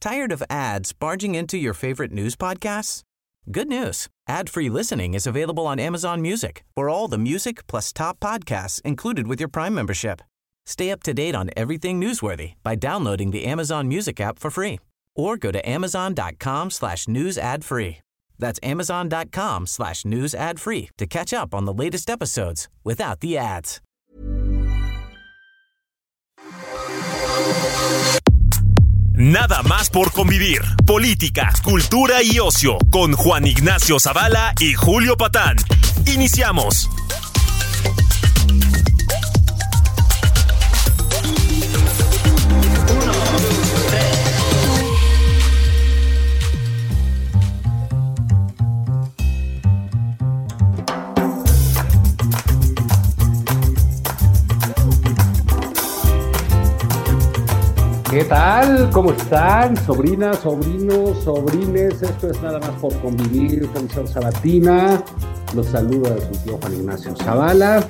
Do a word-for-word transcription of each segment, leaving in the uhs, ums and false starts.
Tired of ads barging into your favorite news podcasts? Good news. Ad-free listening is available on Amazon Music for all the music plus top podcasts included with your Prime membership. Stay up to date on everything newsworthy by downloading the Amazon Music app for free or go to amazon.com slash news ad free. That's amazon.com slash news ad free to catch up on the latest episodes without the ads. Nada más por convivir. Política, cultura y ocio con Juan Ignacio Zavala y Julio Patán. Iniciamos. ¿Qué tal? ¿Cómo están? Sobrinas, sobrinos, sobrines. Esto es Nada más por convivir. Felicidad sabatina. Los saluda su tío Juan Ignacio Zavala.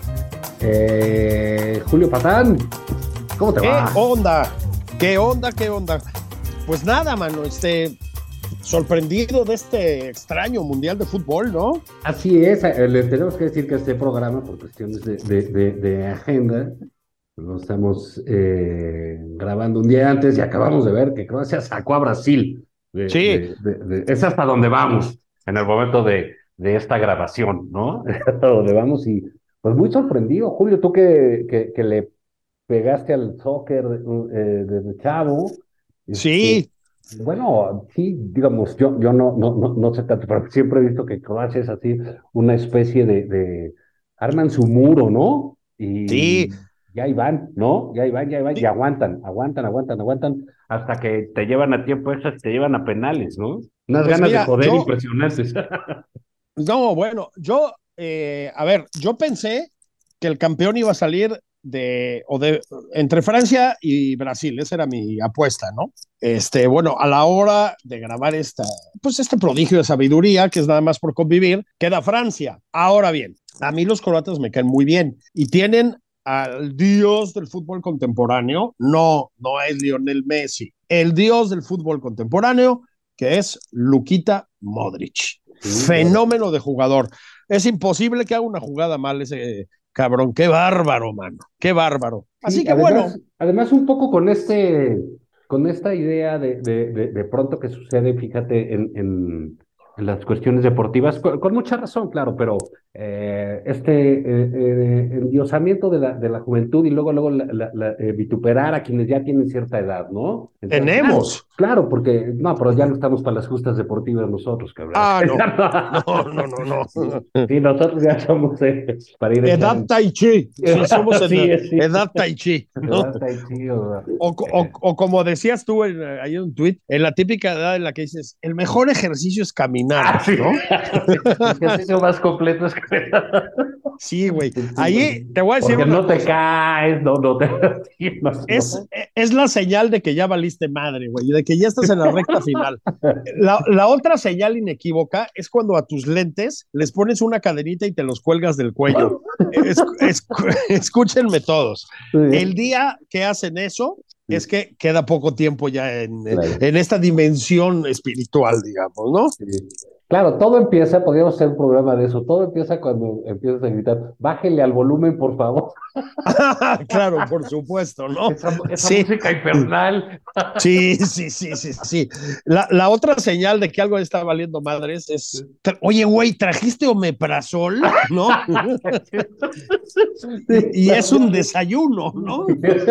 Eh, Julio Patán, ¿cómo te va? ¿Qué onda? ¿Qué onda? ¿Qué onda? Pues nada, mano, este... sorprendido de este extraño mundial de fútbol, ¿no? Así es. Eh, le tenemos que decir que este programa, por cuestiones de, de, de, de agenda, lo estamos eh, grabando un día antes y acabamos de ver que Croacia sacó a Brasil. De, sí. De, de, de, es hasta donde vamos en el momento de, de esta grabación, ¿no? Hasta donde vamos y pues muy sorprendido. Julio, tú que, que, que le pegaste al soccer eh, desde chavo. Sí. Este, bueno, sí, digamos, yo, yo no, no, no, no sé tanto, pero siempre he visto que Croacia es así, una especie de, de arman su muro, ¿no? Y sí. Ya ahí van, ¿no? Ya ahí van, ya ahí van, y aguantan, aguantan, aguantan, aguantan, hasta que te llevan a tiempo extra, te llevan a penales, ¿no? Unas Pues ganas mira, de joder yo- impresionantes. No, bueno, yo, eh, a ver, yo pensé que el campeón iba a salir de, o de, entre Francia y Brasil, esa era mi apuesta, ¿no? Este, bueno, a la hora de grabar esta, pues este prodigio de sabiduría, que es nada más por convivir, queda Francia. Ahora bien, a mí los croatas me caen muy bien y tienen al dios del fútbol contemporáneo. No, no es Lionel Messi, el dios del fútbol contemporáneo, que es Lukita Modric. Sí, Fenómeno de jugador. Es imposible que haga una jugada mal ese cabrón. Qué bárbaro, mano. Qué bárbaro. Así Sí, que además, bueno. además un poco con este, con esta idea de, de, de, de pronto que sucede, fíjate, en, en, en las cuestiones deportivas, con, con mucha razón, claro, pero eh, este eh, eh, endiosamiento de la, de la juventud y luego, luego la, la, la, eh, vituperar a quienes ya tienen cierta edad, ¿no? Entonces, Tenemos. Claro, claro, porque, no, pero ya no estamos para las justas deportivas nosotros, cabrón. Ah, no. No, no, no, no. Sí, nosotros ya somos eh, para ir Edad echando. Tai Chi. Sí, somos Sí, edad, sí. edad Tai Chi, ¿no? Edad Tai Chi, o- O, o, o como decías tú en, eh, ahí en un tuit, en la típica edad en la que dices, el mejor ejercicio es caminar, Ah, sí. ¿no? El ejercicio más completo es que... Sí, güey. Ahí te voy a decir Porque una no te cosa. caes, no, no te... Sí, no, Es, no. es la señal de que ya valiste madre, güey, de que ya estás en la recta final. La, la otra señal inequívoca es cuando a tus lentes les pones una cadenita y te los cuelgas del cuello. Es, es, escúchenme todos. Sí. El día que hacen eso es que queda poco tiempo ya en, Claro. en esta dimensión espiritual, digamos, ¿no? Sí. Claro, todo empieza, podríamos hacer un programa de eso, todo empieza cuando empiezas a gritar, bájele al volumen, por favor. Claro, por supuesto, ¿no? Esa, esa Sí. música infernal. Sí, sí, sí, sí, sí. La, la otra señal de que algo está valiendo madres es, tra- oye, güey, ¿trajiste omeprazol? ¿No? Y, y es un desayuno, ¿no?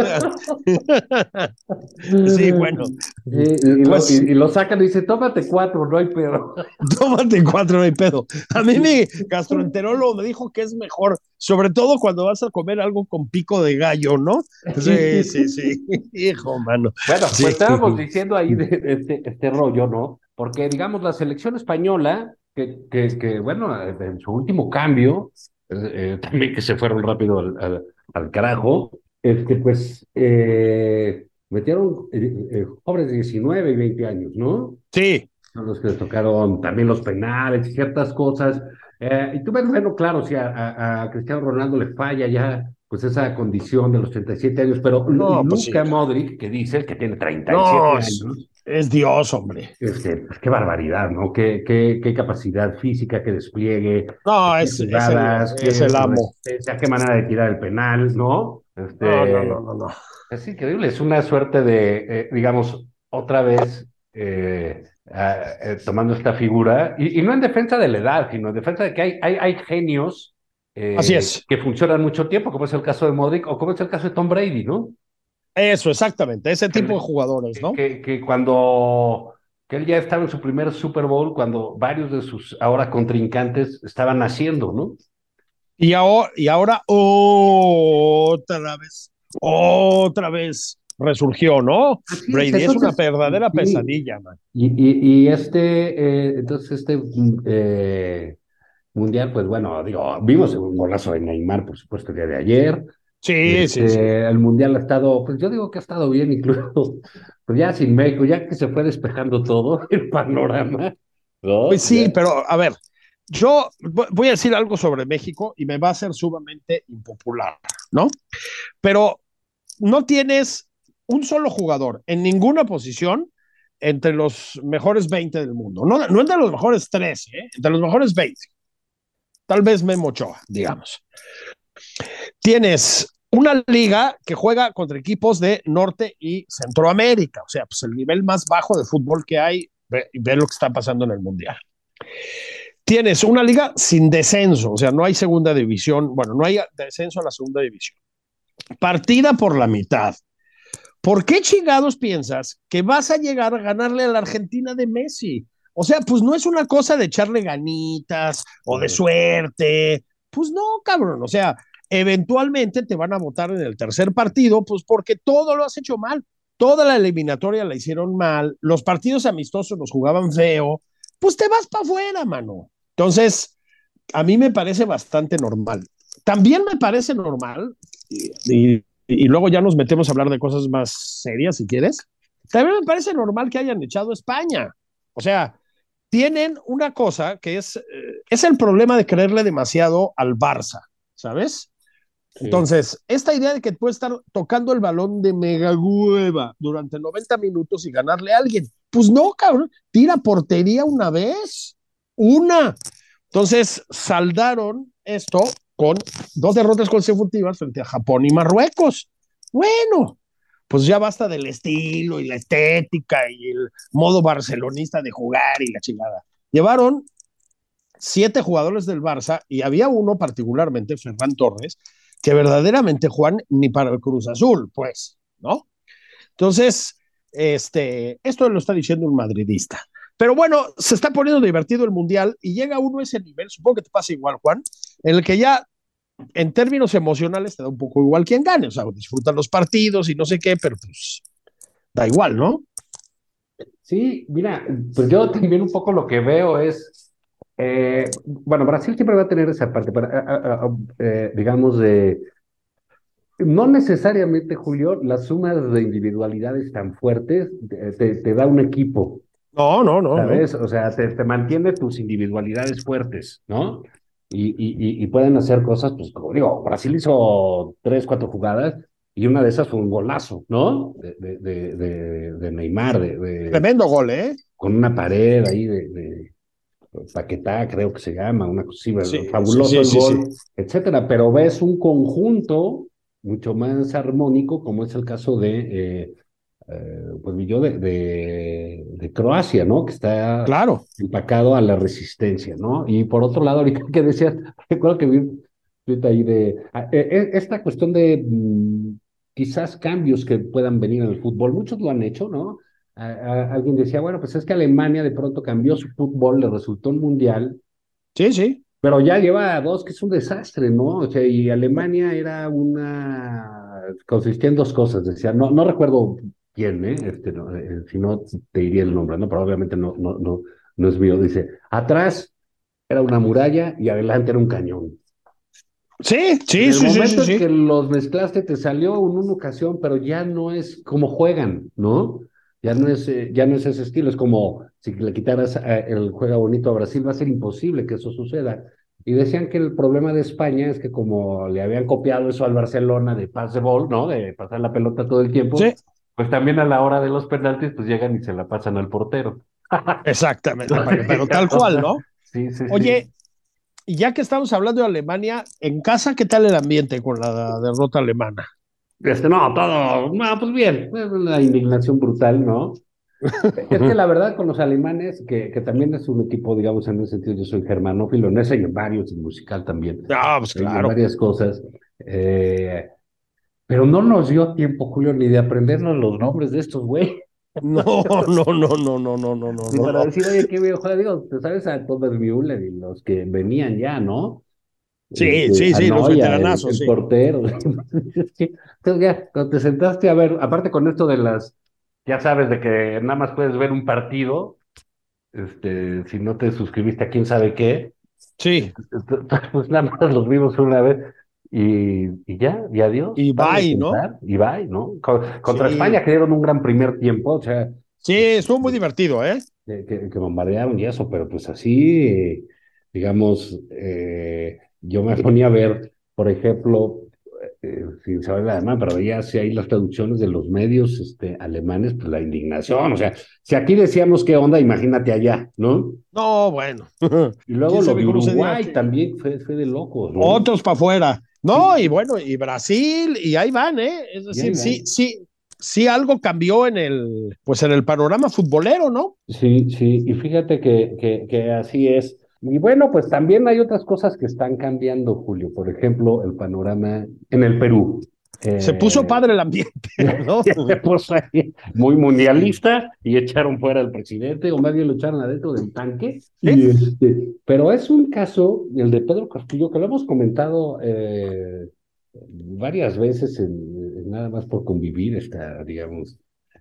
Sí, bueno. Y, y, Pues- lo, y, y lo sacan y dicen, tómate cuatro, no hay pedo. Tómate cuatro, no hay pedo. A mí mi gastroenterólogo me dijo que es mejor, sobre todo cuando vas a comer algo con pico de gallo, ¿no? Sí, sí, sí. Hijo, mano. Bueno, Sí. pues estábamos diciendo ahí de, de este, este rollo, ¿no? Porque, digamos, la selección española, que, que, que bueno, en su último cambio, eh, eh, también que se fueron rápido al, al, al carajo, este, pues, eh, metieron eh, eh, jóvenes de diecinueve y veinte años, ¿no? Sí. Son los que les tocaron también los penales y ciertas cosas. Eh, y tú ves, bueno, claro, si a, a, a Cristiano Ronaldo le falla ya, pues esa condición de los treinta y siete años, pero No, Luka pues sí. Modric, que dice que tiene treinta y No, siete es, años, es Dios, hombre. Este, pues qué barbaridad, ¿no? Qué, qué, qué capacidad física, qué despliegue, No, qué es, es el, jugadas, es qué el amo. resistencia, qué manera de tirar el penal, ¿no? No, no, no, Este, no, no. es increíble, es una suerte de, eh, digamos, otra vez eh, ah, eh, tomando esta figura, y, y no en defensa de la edad, sino en defensa de que hay, hay, hay genios Así eh, es. que funcionan mucho tiempo, como es el caso de Modric o como es el caso de Tom Brady, ¿no? Eso, exactamente. Ese tipo de Que, jugadores, ¿no? que, que cuando que él ya estaba en su primer Super Bowl, cuando varios de sus ahora contrincantes estaban naciendo, ¿no? Y ahora, y ahora otra vez, otra vez resurgió, ¿no? Así es, Brady es una entonces, verdadera sí, pesadilla, man. y, y, y este, eh, entonces este mm, eh, mundial, pues bueno, digo, vimos un golazo de Neymar, por supuesto, el día de ayer. Sí, sí, sí. Este, el mundial ha estado, pues yo digo que ha estado bien, incluso, pues ya sin México, ya que se fue despejando todo el panorama, Pues ¿no? sí, Ya, pero a ver, yo voy a decir algo sobre México y me va a ser sumamente impopular, ¿no? Pero no tienes un solo jugador en ninguna posición entre los mejores veinte del mundo. No, no entre los mejores trece, ¿eh? Entre los mejores veinte. Tal vez Memo Ochoa, digamos. Tienes una liga que juega contra equipos de Norte y Centroamérica, o sea, pues el nivel más bajo de fútbol que hay, ve, ve lo que está pasando en el Mundial. Tienes una liga sin descenso, o sea, no hay segunda división, bueno, no hay descenso a la segunda división. Partida por la mitad. ¿Por qué chingados piensas que vas a llegar a ganarle a la Argentina de Messi? O sea, pues no es una cosa de echarle ganitas o de suerte. Pues no, cabrón. O sea, eventualmente te van a votar en el tercer partido, pues porque todo lo has hecho mal. Toda la eliminatoria la hicieron mal. Los partidos amistosos los jugaban feo. Pues te vas para afuera, mano. Entonces, a mí me parece bastante normal. También me parece normal, y, y, y, luego ya nos metemos a hablar de cosas más serias, si quieres. También me parece normal que hayan echado a España. O sea, tienen una cosa que es, eh, es el problema de creerle demasiado al Barça, ¿sabes? sí. Entonces, esta idea de que puedes estar tocando el balón de mega hueva durante noventa minutos y ganarle a alguien, pues no, cabrón, tira portería una vez, una. Entonces, saldaron esto con dos derrotas consecutivas frente a Japón y Marruecos. Bueno, pues ya basta del estilo y la estética y el modo barcelonista de jugar y la chingada. Llevaron siete jugadores del Barça y había uno particularmente, Ferran Torres, que verdaderamente Juan ni para el Cruz Azul, pues, ¿no? Entonces, este, esto lo está diciendo un madridista. Pero bueno, se está poniendo divertido el Mundial y llega uno a ese nivel, supongo que te pasa igual, Juan, en el que ya en términos emocionales te da un poco igual quién gane, o sea, disfrutan los partidos y no sé qué, pero pues da igual, ¿no? Sí, mira, pues yo también un poco lo que veo es, eh, bueno, Brasil siempre va a tener esa parte, pero, a- a- a- eh, digamos, de, no necesariamente, Julio, las sumas de individualidades tan fuertes te, te- te da un equipo, No, no, no, no. ¿sabes? O sea, te, te mantiene tus individualidades fuertes, ¿no? Y, y, y y pueden hacer cosas, pues, como digo, Brasil hizo tres, cuatro jugadas y una de esas fue un golazo, ¿no? De, de, de, de, de Neymar, de, de Tremendo gol, ¿eh? con una pared ahí de, de Paquetá, creo que se llama, una cosa así, Sí, sí, fabuloso sí, el sí, sí. gol, etcétera. Pero ves un conjunto mucho más armónico, como es el caso de, eh, eh, pues yo, de, de, de Croacia, ¿no? Que está Claro. empacado a la resistencia, ¿no? Y por otro lado, ahorita que decías, recuerdo que vi un tweet ahí de ah, eh, eh, esta cuestión de mm, quizás cambios que puedan venir en el fútbol, muchos lo han hecho, ¿no? A- a- alguien decía, bueno, pues es que Alemania de pronto cambió su fútbol, le resultó un mundial, Sí, sí. pero ya lleva dos que es un desastre, ¿no? O sea, y Alemania era una, consistía en dos cosas, decía, no, no recuerdo quién, ¿eh? Este, no, eh, si no te diría el nombre, ¿no? Pero obviamente no, no, no, no es mío, dice, atrás era una muralla y adelante era un cañón. Sí, En sí, el sí, sí, momento sí, en sí. que los mezclaste, te salió en una ocasión, pero ya no es como juegan, ¿no? Ya no es, eh, ya no es ese estilo, es como si le quitaras eh, el juega bonito a Brasil, va a ser imposible que eso suceda. Y decían que el problema de España es que como le habían copiado eso al Barcelona de pass de ball, ¿no? De pasar la pelota todo el tiempo, Sí, Pues también a la hora de los penaltis, pues llegan y se la pasan al portero. Exactamente, pero tal cual, ¿no? Sí, sí, Oye, sí. y ya que estamos hablando de Alemania, en casa, ¿qué tal el ambiente con la derrota alemana? Este, no, todo, no, pues bien, es una indignación brutal, ¿no? Es que la verdad con los alemanes, que, que también es un equipo, digamos, en ese sentido, yo soy germanófilo, en ese y en varios, en musical también, Ah, pues y en claro. varias cosas, eh, pero no nos dio tiempo, Julio, ni de aprendernos los nombres de estos güeyes. No, no, no, no, no, no, no, no, Ni no, para no. decir, oye, qué viejo, digo, te sabes a Thomas Müller y los que venían ya, ¿no? Sí, Este, sí, a sí, los Neuer, el, veteranazos, el sí. portero. Sí. Entonces ya, cuando te sentaste a ver, aparte con esto de las, ya sabes, de que nada más puedes ver un partido, este, si no te suscribiste a quién sabe qué, Sí, este, pues nada más los vimos una vez y, y ya, y adiós, y para de bye, ¿no? contar, y bye, ¿no? Co- Contra España Sí, que dieron un gran primer tiempo, o sea, sí, estuvo muy divertido, ¿eh? que, que, que bombardearon y eso, pero pues así, eh, digamos, eh, yo me ponía a ver, por ejemplo, eh, sin saber alemán, pero veía si hay las traducciones de los medios este, alemanes, pues la indignación, o sea, si aquí decíamos qué onda, imagínate allá, ¿no? No, bueno. Y luego ¿Quién lo sabe de cómo se diga Uruguay que también fue, fue de locos, ¿no? otros para afuera? No, y Sí, bueno, y Brasil, y ahí van, ¿eh? Es y ahí decir, sí, van. sí, sí algo cambió en el, pues en el panorama futbolero, ¿no? Sí, sí, y fíjate que, que, que así es. Y bueno, pues también hay otras cosas que están cambiando, Julio. Por ejemplo, el panorama en el Perú. Se puso Eh, padre el ambiente, ¿no? se puso ahí muy mundialista y echaron fuera al presidente, o más bien lo echaron adentro del tanque. Sí, Y este, pero es un caso, el de Pedro Castillo, que lo hemos comentado eh, varias veces en, en nada más por convivir, esta, digamos,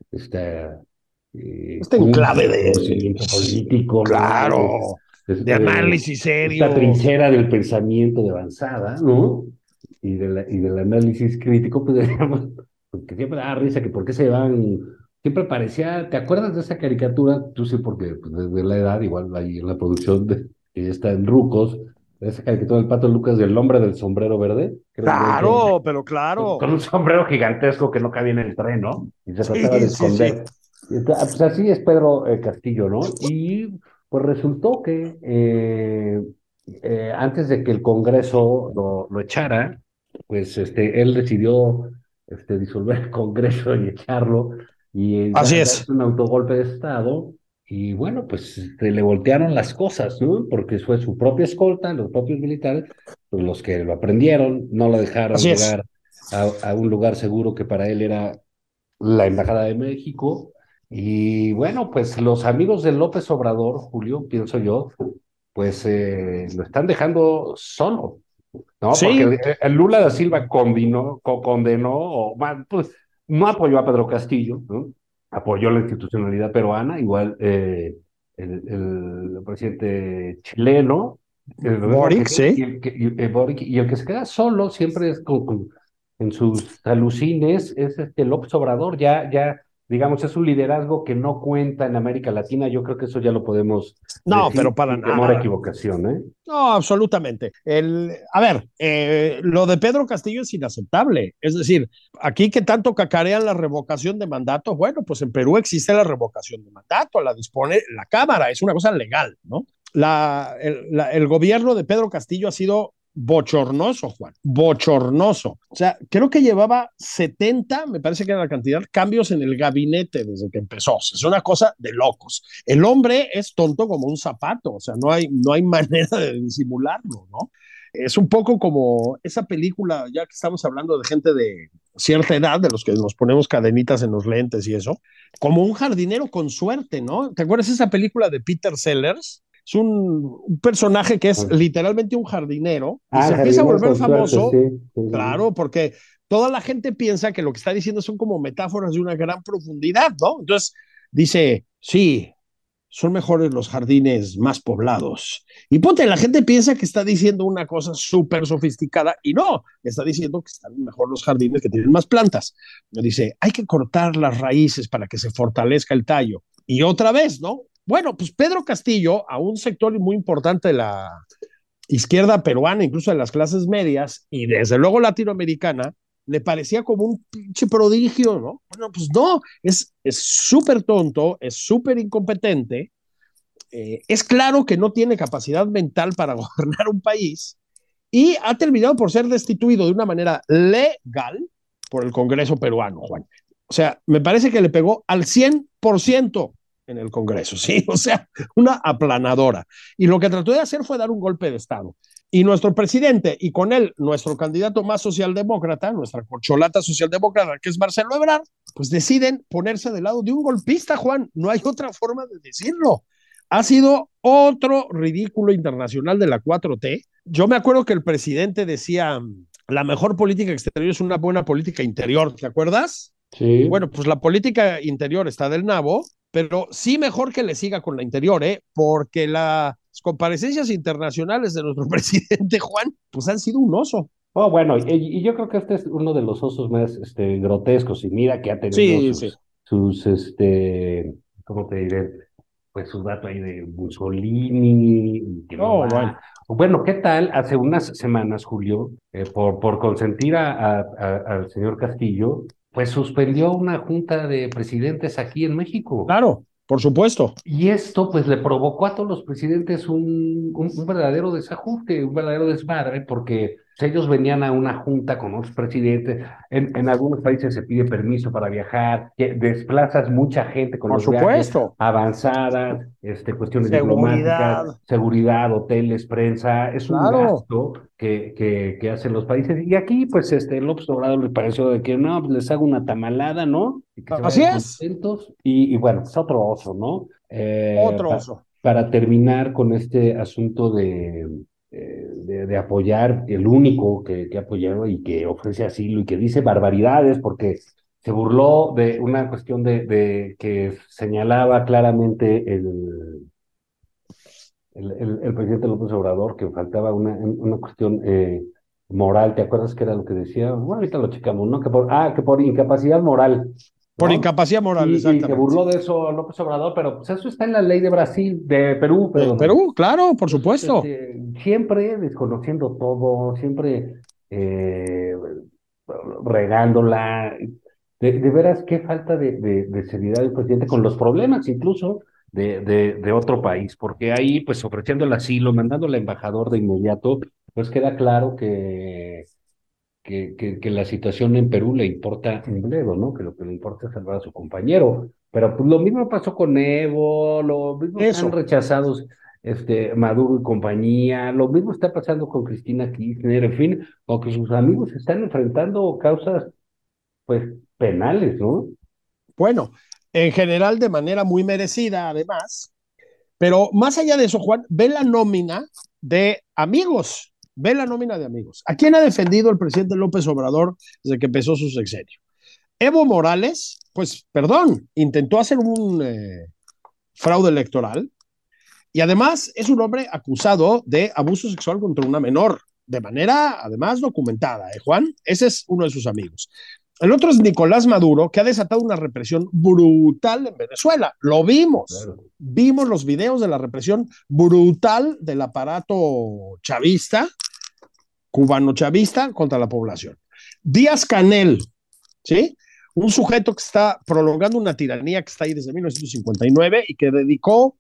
esta eh, este cúmulo enclave de de, conocimiento político, ¿no? Es- claro, de este, análisis esta serio. trinchera del pensamiento de avanzada, ¿no? Y, de la, y del análisis crítico, pues digamos, porque siempre da risa que por qué se van, siempre parecía, ¿te acuerdas de esa caricatura? Tú sí, porque pues, desde la edad, igual ahí en la producción, de, que ya está en Rucos, de esa caricatura del Pato Lucas del hombre del sombrero verde, que era un güey que Claro, pero con claro. un sombrero gigantesco que no cabía en el tren, ¿no? Y se trataba de Sí, sí, sí. esconder. Y ent- ah, pues así es Pedro eh, Castillo, ¿no? Y pues resultó que eh, eh, antes de que el Congreso lo, lo echara, pues este, él decidió este, disolver el Congreso y echarlo y Así da- es. darse un autogolpe de Estado. Y bueno, pues este, le voltearon las cosas, ¿no? Porque fue su propia escolta, los propios militares, pues, los que lo aprendieron, no lo dejaron Así es. llegar a, a un lugar seguro que para él era la Embajada de México. Y bueno, pues los amigos de López Obrador, Julio, pienso yo, pues eh, lo están dejando solo, ¿no? Porque Sí, el, el Lula da Silva condenó, co- condenó o más, pues no apoyó a Pedro Castillo, ¿no? Apoyó la institucionalidad peruana, igual eh, el, el presidente chileno, el gobierno Boric, argentino, sí. y el que, y, eh, Boric, y el que se queda solo siempre es con, con- en sus alucines, es este López Obrador, ya, ya, digamos, es un liderazgo que no cuenta en América Latina, yo creo que eso ya lo podemos No, decir pero para sin temor a nada. equivocación, ¿eh? No, absolutamente. El, a ver, eh, lo de Pedro Castillo es inaceptable. Es decir, aquí que tanto cacarean la revocación de mandato, bueno, pues en Perú existe la revocación de mandato, la dispone la Cámara, es una cosa legal, ¿no? La, el, la, el gobierno de Pedro Castillo ha sido bochornoso, Juan, bochornoso. O sea, creo que llevaba setenta, me parece que era la cantidad, cambios en el gabinete desde que empezó. O sea, es una cosa de locos. El hombre es tonto como un zapato, o sea, no hay, no hay manera de disimularlo, ¿no? Es un poco como esa película, ya que estamos hablando de gente de cierta edad, de los que nos ponemos cadenitas en los lentes y eso, como un jardinero con suerte, ¿no? ¿Te acuerdas esa película de Peter Sellers? Es un, un personaje que es literalmente un jardinero y Ah, se el empieza a jardinero volver con suerte, famoso, sí, sí, sí. claro, porque toda la gente piensa que lo que está diciendo son como metáforas de una gran profundidad, ¿no? Entonces dice, sí, son mejores los jardines más poblados. Y ponte, la gente piensa que está diciendo una cosa súper sofisticada y no, está diciendo que están mejor los jardines que tienen más plantas. Dice, hay que cortar las raíces para que se fortalezca el tallo. Y otra vez, ¿no? Bueno, pues Pedro Castillo, a un sector muy importante de la izquierda peruana, incluso de las clases medias y desde luego latinoamericana, le parecía como un pinche prodigio, ¿no? Bueno, pues no, es súper tonto, es súper incompetente, eh, es claro que no tiene capacidad mental para gobernar un país y ha terminado por ser destituido de una manera legal por el Congreso peruano, Juan. O sea, me parece que le pegó al cien por ciento en el Congreso, ¿sí? O sea, una aplanadora. Y lo que trató de hacer fue dar un golpe de Estado. Y nuestro presidente, y con él nuestro candidato más socialdemócrata, nuestra corcholata socialdemócrata, que es Marcelo Ebrard, pues deciden ponerse del lado de un golpista, Juan. No hay otra forma de decirlo. Ha sido otro ridículo internacional de la cuatro T. Yo me acuerdo que el presidente decía, la mejor política exterior es una buena política interior, ¿te acuerdas? Sí. Bueno, pues la política interior está del nabo, pero sí mejor que le siga con la interior, ¿eh? Porque las comparecencias internacionales de nuestro presidente Juan, pues han sido un oso. Oh, bueno, y, y yo creo que este es uno de los osos más este, grotescos, y mira que ha tenido Sí, sus, sí. sus, este, ¿cómo te diré? Pues su dato ahí de Mussolini, que no Oh, va. bueno. Bueno, ¿qué tal? Hace unas semanas, Julio, eh, por, por consentir a, a- a- al señor Castillo, pues suspendió una junta de presidentes aquí en México. Claro, por supuesto. Y esto pues le provocó a todos los presidentes un, un, un verdadero desajuste, un verdadero desmadre, porque pues, ellos venían a una junta con otros presidentes. En, en algunos países se pide permiso para viajar, que desplazas mucha gente con Por los viajes supuesto. avanzadas, este, cuestiones Seguridad. diplomáticas, seguridad, hoteles, prensa. Es un Claro. gasto que, que, que hacen los países. Y aquí pues este López Obrador le pareció de que no, pues les hago una tamalada, ¿no? Y que se Así vayan es. contentos. Y, y bueno, es otro oso, ¿no? Eh, Otro pa- oso. para terminar con este asunto de, eh, de, de apoyar, el único que, que ha apoyado y que ofrece asilo y que dice barbaridades porque se burló de una cuestión de, de que señalaba claramente el, el, el, el presidente López Obrador, que faltaba una, una cuestión eh, moral. ¿Te acuerdas qué era lo que decía? Bueno, ahorita lo checamos, ¿no? Que por, ah, que por incapacidad moral, Por ¿no? incapacidad moral, Y, y se exactamente. burló de eso López Obrador, pero pues eso está en la ley de Brasil, de Perú, Eh, perdón. Perú, claro, por Entonces, supuesto. este, siempre desconociendo todo, siempre eh, regándola. De, de veras, qué falta de, de, de seriedad del presidente con los problemas incluso de, de, de otro país, porque ahí, pues ofreciendo el asilo, mandando al embajador de inmediato, pues queda claro que que, que, que la situación en Perú le importa un bledo, ¿no? Que lo que le importa es salvar a su compañero. Pero pues lo mismo pasó con Evo, lo mismo están Eso. rechazados este, Maduro y compañía, lo mismo está pasando con Cristina Kirchner, en fin, o que sus amigos están enfrentando causas, pues, penales, ¿no? Bueno, en general de manera muy merecida, además. Pero más allá de eso, Juan, ve la nómina de amigos. Ve la nómina de amigos. ¿A quién ha defendido el presidente López Obrador desde que empezó su sexenio? Evo Morales, pues, perdón, intentó hacer un eh, fraude electoral y además es un hombre acusado de abuso sexual contra una menor, de manera, además, documentada, ¿eh, Juan? Ese es uno de sus amigos. El otro es Nicolás Maduro, que ha desatado una represión brutal en Venezuela. Lo vimos. Claro. Vimos los videos de la represión brutal del aparato chavista, cubano-chavista, contra la población. Díaz Canel, ¿sí? Un sujeto que está prolongando una tiranía que está ahí desde mil novecientos cincuenta y nueve y que dedicó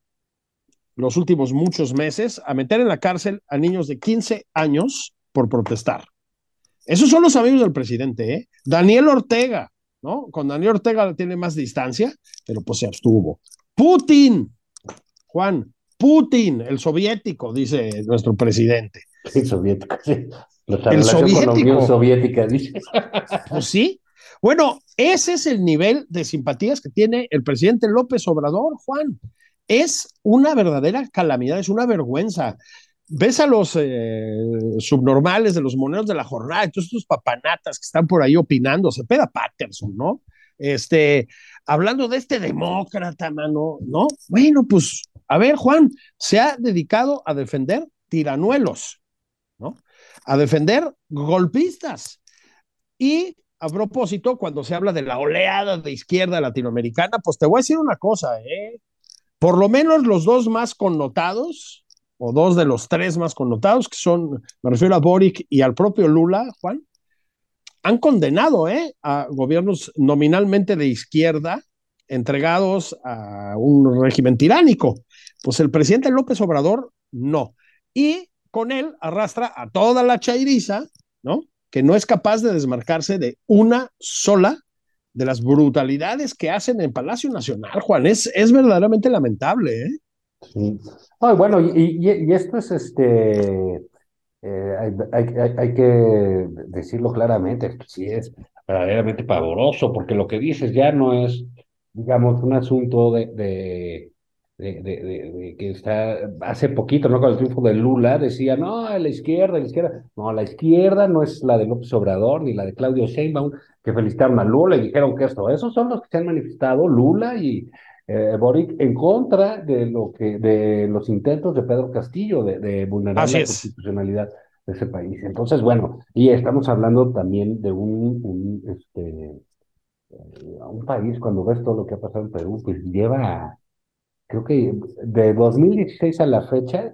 los últimos muchos meses a meter en la cárcel a niños de quince años por protestar. Esos son los amigos del presidente, ¿eh? Daniel Ortega, ¿no? Con Daniel Ortega tiene más distancia, pero pues se abstuvo. Putin, Juan, Putin, el soviético, dice nuestro presidente. Sí, soviético, sí. La El relación con la Unión soviético. Soviética, dice. Pues sí. Bueno, ese es el nivel de simpatías que tiene el presidente López Obrador, Juan. Es una verdadera calamidad, es una vergüenza. Ves a los eh, subnormales de los moneros de la jornada, todos estos papanatas que están por ahí opinando, Cepeda Patterson, ¿no? Este, hablando de este demócrata, mano, ¿no? Bueno, pues, a ver, Juan, se ha dedicado a defender tiranuelos, ¿no? A defender golpistas. Y a propósito, cuando se habla de la oleada de izquierda latinoamericana, pues te voy a decir una cosa, ¿eh? Por lo menos los dos más connotados, o dos de los tres más connotados, que son, me refiero a Boric y al propio Lula, Juan, han condenado ¿eh? a gobiernos nominalmente de izquierda entregados a un régimen tiránico. Pues el presidente López Obrador no. Y con él arrastra a toda la chairiza, ¿no? Que no es capaz de desmarcarse de una sola de las brutalidades que hacen en Palacio Nacional, Juan. Es, es verdaderamente lamentable, ¿eh? Sí. Ay, bueno, y, y, y esto es este, eh, hay, hay, hay, hay que decirlo claramente, esto sí es verdaderamente pavoroso, porque lo que dices ya no es, digamos, un asunto de, de, de, de, de, de que está, hace poquito, ¿no? Con el triunfo de Lula, decía, no, a la izquierda, a la izquierda, no, la izquierda no es la de López Obrador, ni la de Claudio Sheinbaum, que felicitaron a Lula y dijeron que esto, esos son los que se han manifestado, Lula y eh, Boric, en contra de lo que, de los intentos de Pedro Castillo de, de vulnerar Así la es. constitucionalidad de ese país. Entonces, bueno, y estamos hablando también de un, un este, eh, un país, cuando ves todo lo que ha pasado en Perú, pues lleva, creo que de dos mil dieciséis a la fecha,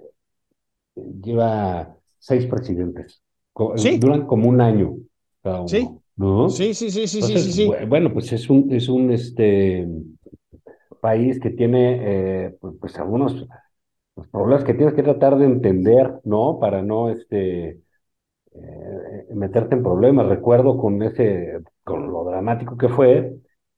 lleva seis presidentes, co- Sí, duran como un año cada sí, uno, ¿no? sí, sí, sí, sí, sí, sí, Entonces, sí. bu- bueno, pues es un, es un este país que tiene eh, pues, pues algunos pues, problemas que tienes que tratar de entender, ¿no? Para no este eh, meterte en problemas. Recuerdo con ese, con lo dramático que fue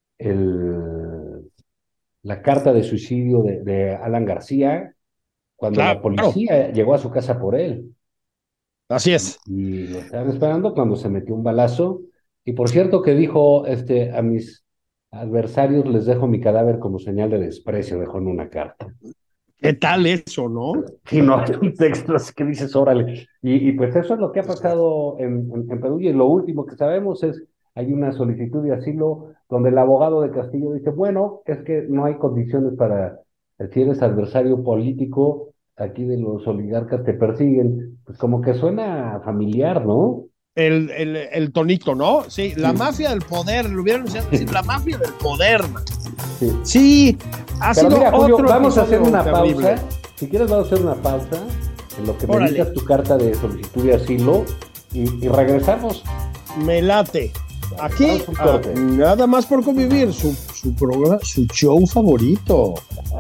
el, la carta de suicidio de, de Alan García, cuando la Claro, policía llegó a su casa por él. así es. Y lo estaban esperando cuando se metió un balazo. Y por cierto que dijo, este, a mis adversarios les dejo mi cadáver como señal de desprecio, dejó en una carta. ¿Qué tal eso, no? Sí, no, hay un texto así que dices, órale. Y, y pues eso es lo que ha pasado en, en, en Perú. Y lo último que sabemos es, hay una solicitud de asilo donde el abogado de Castillo dice, bueno, es que no hay condiciones para, si eres adversario político, aquí de los oligarcas te persiguen. Pues como que suena familiar, ¿no? El, el, el tonito, ¿no? Sí, la Sí. mafia del poder, lo hubieran decir, la mafia del poder, man. Sí. Sí, ha Pero sido mira, Julio, otro vamos a hacer episodio una terrible. pausa. Si quieres, vamos a hacer una pausa en lo que me Órale. dictas tu carta de solicitud de asilo y, y regresamos. Me late. Aquí, Vamos a un ah, corte. nada más por convivir, su, su programa, su show favorito.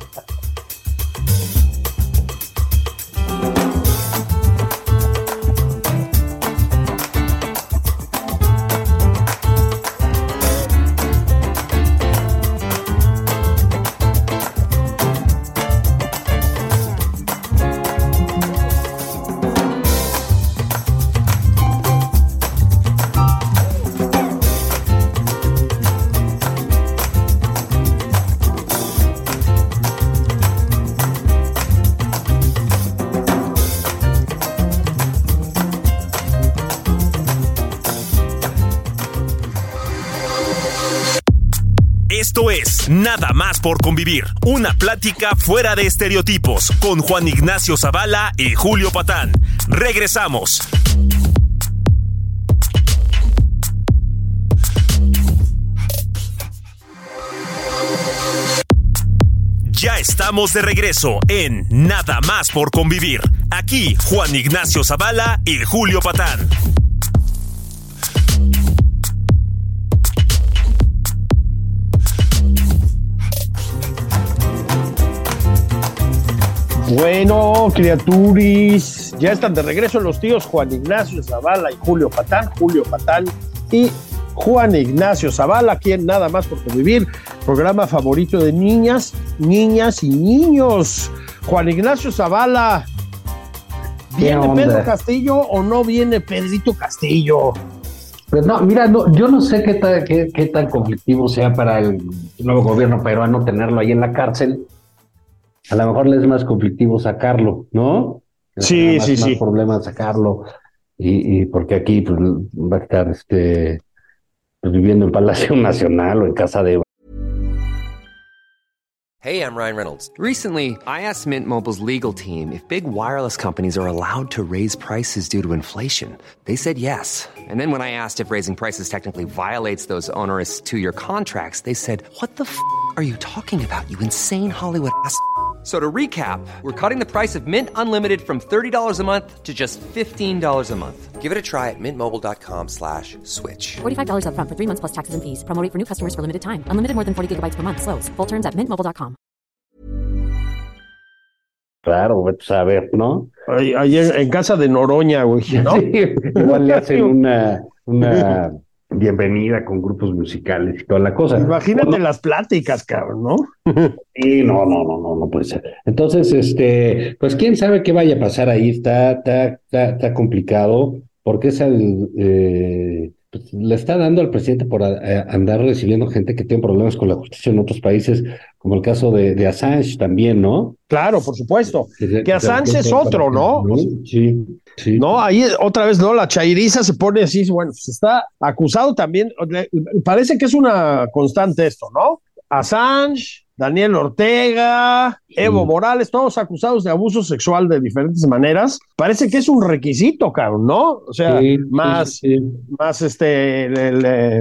Esto es Nada más por convivir, una plática fuera de estereotipos con Juan Ignacio Zavala y Julio Patán. Regresamos. Ya estamos de regreso en Nada más por convivir. Aquí Juan Ignacio Zavala y Julio Patán. Bueno, criaturis, ya están de regreso los tíos Juan Ignacio Zavala y Julio Patán, Julio Patán y Juan Ignacio Zavala, aquí en Nada más por convivir, programa favorito de niñas, niñas y niños. Juan Ignacio Zavala, ¿viene onda? Pedro Castillo o no viene Pedrito Castillo? Pues no, mira, no, yo no sé qué, ta- qué, qué tan conflictivo sea para el nuevo gobierno peruano tenerlo ahí en la cárcel. A lo mejor le es más conflictivo sacarlo, ¿no? Le Sí, genera más, sí, más sí. problemas sacarlo. Y, y porque aquí pues, va a estar este, pues, viviendo en Palacio Nacional o en casa de... Hey, I'm Ryan Reynolds. Recently, I asked Mint Mobile's legal team if big wireless companies are allowed to raise prices due to inflation. They said yes. And then when I asked if raising prices technically violates those onerous two-year contracts, they said, "What the f*** are you talking about, you insane Hollywood ass?" So to recap, we're cutting the price of Mint Unlimited from thirty dollars a month to just fifteen dollars a month. Give it a try at mintmobile.com slash switch. forty-five dollars up front for three months plus taxes and fees. Promo rate for new customers for limited time. Unlimited more than forty gigabytes per month. Slows full terms at mint mobile dot com. Claro, vete a ver, ¿no? Ahí, ahí en, en casa de Noroña, güey, ¿no? Sí, igual le hacen una, una bienvenida con grupos musicales y toda la cosa. Imagínate no, las pláticas, cabrón, ¿no? Sí, no, no, no, no, no puede ser. Entonces, este, pues quién sabe qué vaya a pasar ahí, está, está, está, está complicado, porque es el, eh, pues, le está dando al presidente por a, a andar recibiendo gente que tiene problemas con la justicia en otros países, como el caso de, de Assange también, ¿no? Claro, por supuesto. Que, Que Assange es otro, ¿no? Sí, sí. No, ahí otra vez, ¿no? La chairiza se pone así, bueno, pues está acusado también, parece que es una constante esto, ¿no? Assange, Daniel Ortega, Evo sí. Morales, todos acusados de abuso sexual de diferentes maneras. Parece que es un requisito, cabrón, ¿no? O sea, sí, más, sí, sí. más este, el, el, el,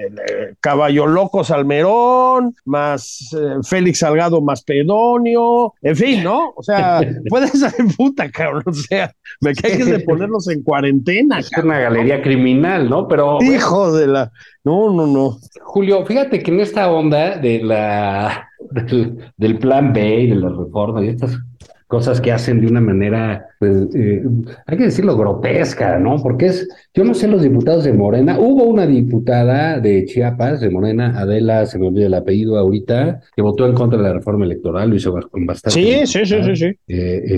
el Caballo Loco Salmerón, más eh, Félix Salgado Maspedonio, en fin, ¿no? O sea, puede ser puta, cabrón, o sea, me cae que es de ponerlos en cuarentena. Es cabrón, una galería, ¿no? Criminal, ¿no? Pero hijo bueno. de la... No, no, no. Julio, fíjate que en esta onda de la del, del plan B y de la reforma y estas cosas que hacen de una manera, pues, eh, hay que decirlo, grotesca, ¿no? Porque es, yo no sé los diputados de Morena, hubo una diputada de Chiapas, de Morena, Adela, se me olvida el apellido ahorita, que votó en contra de la reforma electoral, lo hizo con bastante... Sí, sí, sí, sí, sí. Eh,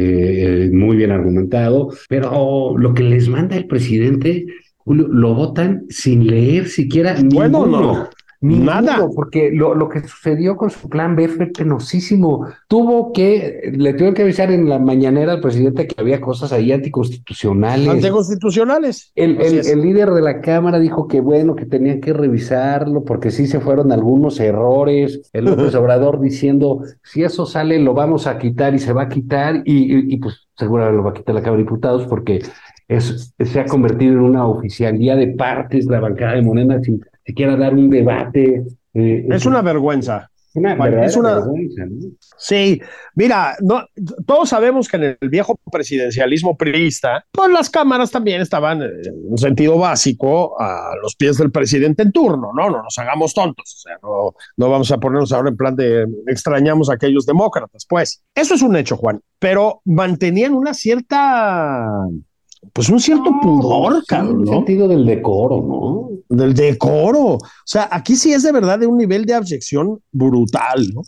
eh, muy bien argumentado, pero lo que les manda el presidente... Julio, lo votan sin leer siquiera bueno, ninguno, no, ninguno, nada, porque lo, lo que sucedió con su plan B fue penosísimo. Tuvo que, le tuvieron que avisar en la mañanera al presidente que había cosas ahí anticonstitucionales. Anticonstitucionales. El, el, el líder de la Cámara dijo que bueno, que tenían que revisarlo, porque sí se fueron algunos errores. El López Obrador diciendo, si eso sale, lo vamos a quitar y se va a quitar, y, y, y pues seguramente lo va a quitar la Cámara de Diputados, porque Es, se ha convertido en una oficialía de partes la bancada de Morena sin siquiera dar un debate. Eh, es una vergüenza. Una bueno, es una vergüenza, ¿no? Sí, mira, no, todos sabemos que en el viejo presidencialismo priista, pues las cámaras también estaban en un sentido básico a los pies del presidente en turno, ¿no? No nos hagamos tontos, o sea, no, no vamos a ponernos ahora en plan de extrañamos a aquellos demócratas, pues. Eso es un hecho, Juan, pero mantenían una cierta... Pues un cierto no, pudor, sí, cabrón, ¿no? Un sentido del decoro, ¿no? Del decoro. O sea, aquí sí es de verdad de un nivel de abyección brutal, ¿no?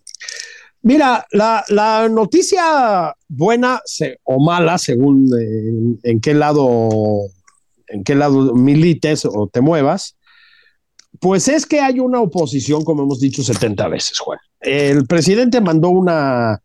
Mira, la, la noticia buena se, o mala, según en, en qué lado, en qué lado milites o te muevas, pues es que hay una oposición, como hemos dicho setenta veces, Juan. El presidente mandó una,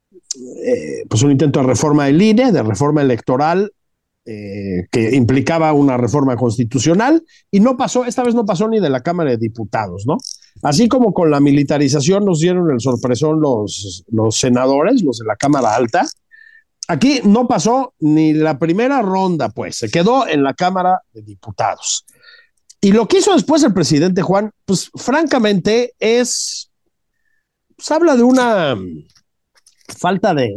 eh, pues un intento de reforma del I N E, de reforma electoral, Eh, que implicaba una reforma constitucional y no pasó, esta vez no pasó ni de la Cámara de Diputados, ¿no? Así como con la militarización nos dieron el sorpresón los, los senadores, los de la Cámara Alta, aquí no pasó ni la primera ronda, pues, se quedó en la Cámara de Diputados. Y lo que hizo después el presidente Juan, pues francamente es, pues habla de una falta de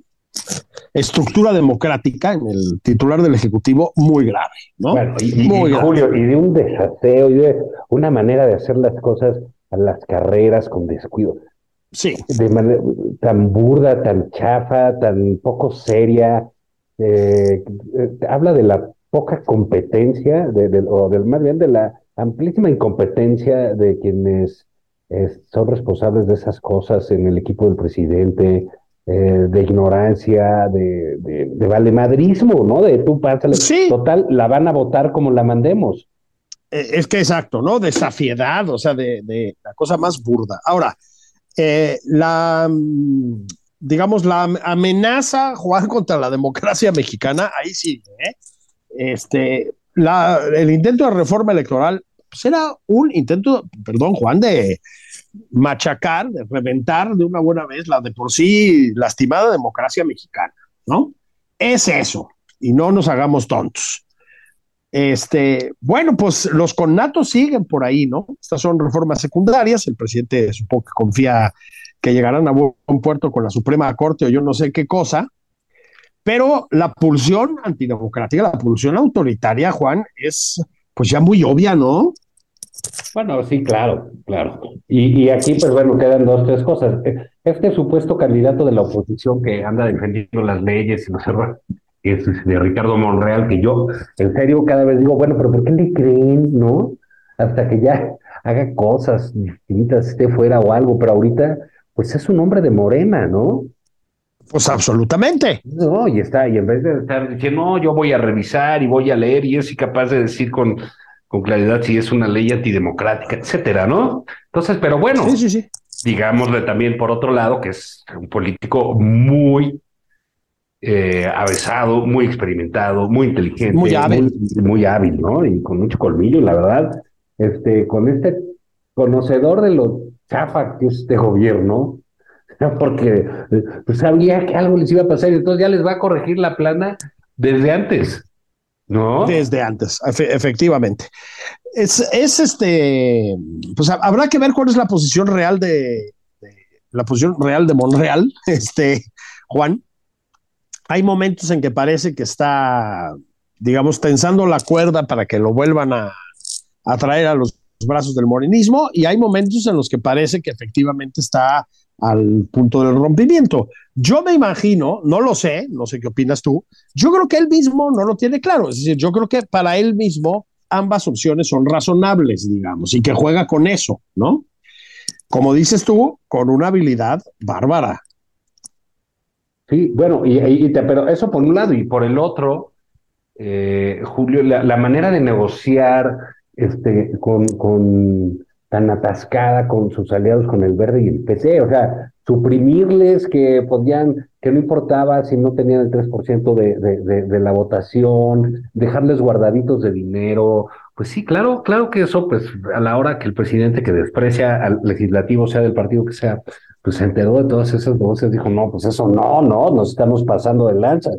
estructura democrática en el titular del Ejecutivo muy grave, ¿no? Bueno, y, muy y, grave. Julio, y de un desaseo, y de una manera de hacer las cosas a las carreras con descuido. Sí. De manera tan burda, tan chafa, tan poco seria. Eh, eh, habla de la poca competencia, de, de, o del, más bien de la amplísima incompetencia de quienes eh, son responsables de esas cosas en el equipo del presidente. Eh, de ignorancia, de, de, de valemadrismo, ¿no? De tú pásale. Sí. Total, la van a votar como la mandemos. Eh, es que exacto, ¿no? De safiedad, o sea, de, de la cosa más burda. Ahora, eh, la, digamos, la amenaza, Juan, contra la democracia mexicana, ahí sí, ¿eh? Este, la, el intento de reforma electoral, pues era un intento, perdón, Juan, de machacar, de reventar de una buena vez la de por sí lastimada democracia mexicana, ¿no? Es eso, y no nos hagamos tontos. Este, bueno, pues los connatos siguen por ahí, ¿no? Estas son reformas secundarias, el presidente supongo que confía que llegarán a buen puerto con la Suprema Corte o yo no sé qué cosa, pero la pulsión antidemocrática, la pulsión autoritaria, Juan, es pues ya muy obvia, ¿no? Bueno, sí, claro, claro. Y, y aquí, pues bueno, quedan dos, tres cosas. Este supuesto candidato de la oposición que anda defendiendo las leyes y los errores, es de Ricardo Monreal, que yo, en serio, cada vez digo, bueno, pero ¿por qué le creen, no? Hasta que ya haga cosas distintas, esté fuera o algo, pero ahorita, pues es un hombre de Morena, ¿no? Pues absolutamente. No, y está, y en vez de estar diciendo, no, yo voy a revisar y voy a leer, y yo soy capaz de decir con, con claridad si es una ley antidemocrática, etcétera, ¿no? Entonces, pero bueno, sí, sí, sí. Digámosle también por otro lado que es un político muy eh, avesado, muy experimentado, muy inteligente, muy hábil. Muy, muy hábil, ¿no? Y con mucho colmillo, la verdad, este, con este conocedor de lo chafa que es este gobierno, porque pues, sabía que algo les iba a pasar y entonces ya les va a corregir la plana desde antes, ¿no? Desde antes, efe- efectivamente. Es, es este, pues habrá que ver cuál es la posición real de, de la posición real de Monreal, este, Juan. Hay momentos en que parece que está, digamos, tensando la cuerda para que lo vuelvan a, a traer a los brazos del morenismo, y hay momentos en los que parece que efectivamente está al punto del rompimiento. Yo me imagino, no lo sé, no sé qué opinas tú, yo creo que él mismo no lo tiene claro, es decir, yo creo que para él mismo ambas opciones son razonables, digamos, y que juega con eso, ¿no? Como dices tú, con una habilidad bárbara. Sí, bueno, y, y te, pero eso por un lado, y por el otro, eh, Julio, la, la manera de negociar este, con, con tan atascada con sus aliados, con el Verde y el P C, o sea, suprimirles que podían, que no importaba si no tenían el tres por ciento de, de, de, de la votación, dejarles guardaditos de dinero, pues sí, claro, claro que eso, pues a la hora que el presidente que desprecia al legislativo, sea del partido que sea, pues se enteró de todas esas voces, dijo, no, pues eso no, no, nos estamos pasando de lanzas.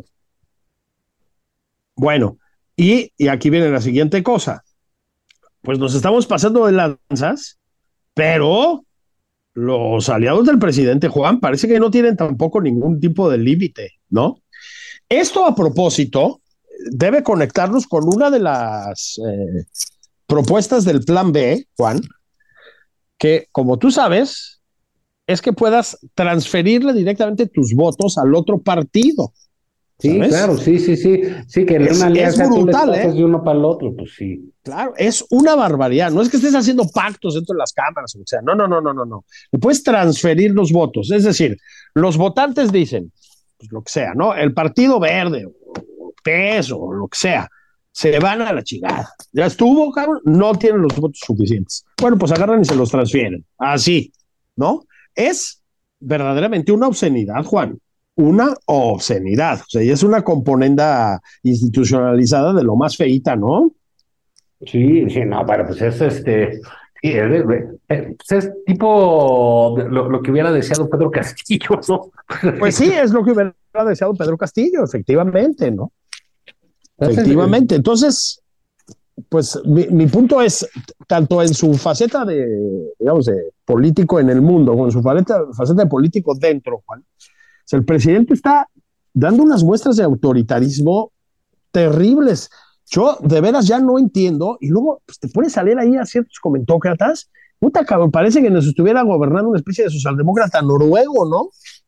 Bueno, y, y aquí viene la siguiente cosa. Pues nos estamos pasando de lanzas, pero los aliados del presidente Juan parece que no tienen tampoco ningún tipo de límite, ¿no? Esto a propósito debe conectarnos con una de las eh, propuestas del plan B, Juan, que como tú sabes, es que puedas transferirle directamente tus votos al otro partido. Sí, ¿sabes? claro, sí, sí, sí, sí, que en Es- una alianza es tú les brutal, pasas ¿eh? de uno para el otro, pues sí. Claro, es una barbaridad. No es que estés haciendo pactos dentro de las cámaras, o sea, no, no, no, no, no, no. Le puedes transferir los votos. Es decir, los votantes dicen, pues lo que sea, ¿no? El Partido Verde, o P E S, o lo que sea, se van a la chingada. Ya estuvo, cabrón, no tienen los votos suficientes. Bueno, pues agarran y se los transfieren. Así, ¿no? Es verdaderamente una obscenidad, Juan. Una obscenidad. O sea, y es una componenda institucionalizada de lo más feíta, ¿no? Sí, sí, no, pero pues es este, sí, es, de- eh, pues, es tipo lo, lo que hubiera deseado Pedro Castillo, ¿no? Pues sí, es lo que hubiera deseado Pedro Castillo, efectivamente, ¿no? Entonces, Efectivamente. Entonces, pues mi, mi punto es, tanto en su faceta de, digamos, de político en el mundo, como en su faceta, faceta de político dentro, Juan, o sea, el presidente está dando unas muestras de autoritarismo terribles. Yo de veras ya no entiendo, y luego pues, te pones a leer ahí a ciertos comentócratas, puta cabrón, parece que nos estuviera gobernando una especie de socialdemócrata noruego, ¿no?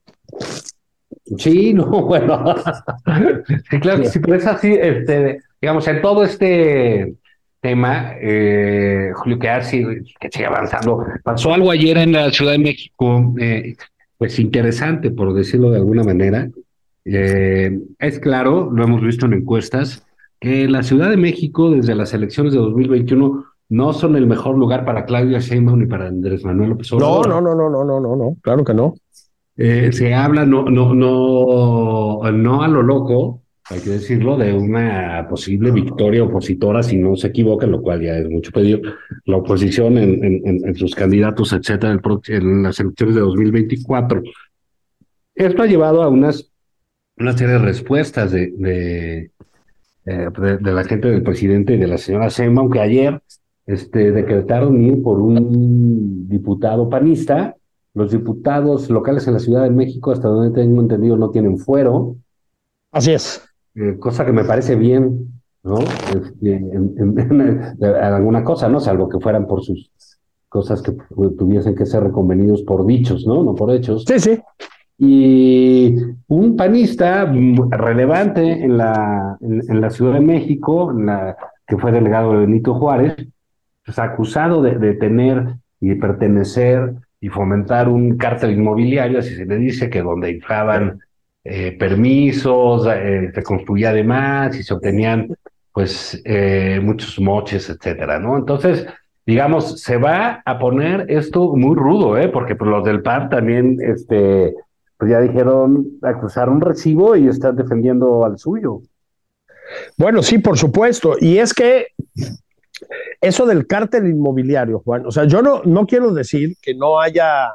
sí, no, bueno, sí, claro que sí, pero es así, este, digamos, en todo este tema, eh, Julio, que así, que sigue avanzando, pasó algo ayer en la Ciudad de México, eh, pues interesante, por decirlo de alguna manera. Eh, es claro, lo hemos visto en encuestas, que la Ciudad de México, desde las elecciones de dos mil veintiuno, no son el mejor lugar para Claudia Sheinbaum ni para Andrés Manuel López No, Obrador. no, no, no, no, no, no, no, claro que no. Eh, se habla, no, no, no, no a lo loco, hay que decirlo, de una posible victoria opositora si no se equivoca, lo cual ya es mucho pedir, la oposición en, en, en- en sus candidatos, etcétera, el pro- en las elecciones de dos mil veinticuatro. Esto ha llevado a unas, una serie de respuestas de, de, eh, de, de la gente del presidente y de la señora Sheinbaum, que ayer este, decretaron ir por un diputado panista los diputados locales en la Ciudad de México, hasta donde tengo entendido, no tienen fuero. Así es. Eh, cosa que me parece bien, ¿no? Este, en, en, en, en alguna cosa, ¿no? Salvo que fueran por sus cosas que tuviesen que ser reconvenidos por dichos, ¿no? No por hechos. Sí, sí. Y un panista relevante en la, en, en la Ciudad de México, en la, que fue delegado de Benito Juárez, pues acusado de, de tener y de pertenecer y fomentar un cártel inmobiliario, así se le dice, que donde inflaban eh, permisos, eh, se construía de más y se obtenían pues eh, muchos moches, etcétera, ¿no? Entonces, digamos, se va a poner esto muy rudo, ¿eh? Porque pues, los del P A N también, este, pues ya dijeron, acusaron un recibo y están defendiendo al suyo. Bueno, sí, por supuesto. Y es que eso del cártel inmobiliario, Juan, o sea, yo no, no quiero decir que no haya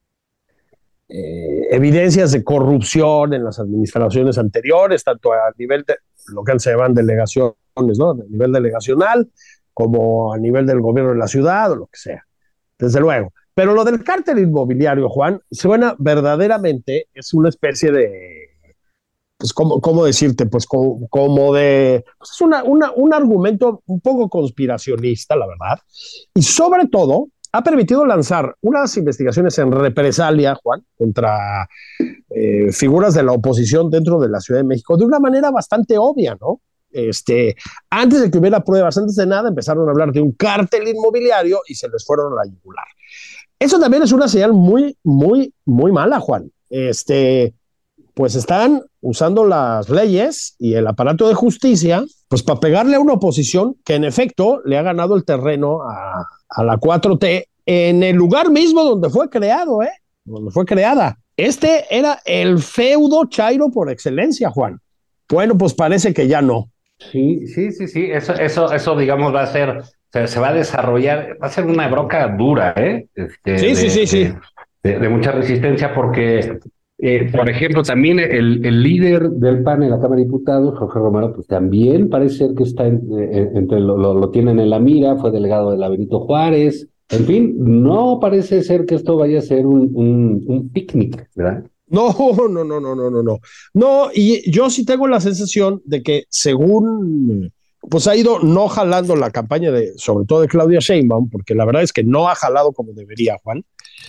eh, evidencias de corrupción en las administraciones anteriores, tanto a nivel de lo que se llaman delegaciones, ¿no? A nivel delegacional, como a nivel del gobierno de la ciudad o lo que sea, desde luego. Pero lo del cártel inmobiliario, Juan, suena verdaderamente, es una especie de, pues, ¿cómo, cómo decirte? Pues como, como de, pues es una, una, un argumento un poco conspiracionista, la verdad, y sobre todo ha permitido lanzar unas investigaciones en represalia, Juan, contra eh, figuras de la oposición dentro de la Ciudad de México, de una manera bastante obvia, ¿no? Este, antes de que hubiera pruebas, antes de nada, empezaron a hablar de un cártel inmobiliario y se les fueron a la yugular. Eso también es una señal muy, muy, muy mala, Juan. Este, pues están usando las leyes y el aparato de justicia, pues para pegarle a una oposición que en efecto le ha ganado el terreno a, a la cuatro T en el lugar mismo donde fue creado, ¿eh? Donde fue creada. Este era el feudo chairo por excelencia, Juan. Bueno, pues parece que ya no. Sí, sí, sí, sí, eso, eso, eso, digamos, va a ser, se, se va a desarrollar, va a ser una bronca dura, ¿eh? Este, sí, de, sí, sí, sí. De, de, de mucha resistencia, porque, eh, por ejemplo, también el, el líder del P A N en la Cámara de Diputados, Jorge Romero, pues también parece ser que está en, eh, entre lo, lo, lo tienen en la mira, fue delegado de la Benito Juárez, en fin, no parece ser que esto vaya a ser un, un, un picnic, ¿verdad? No, no, no, no, no, no, no. No, y yo sí tengo la sensación de que según, pues ha ido no jalando la campaña de, sobre todo de Claudia Sheinbaum, porque la verdad es que no ha jalado como debería, Juan,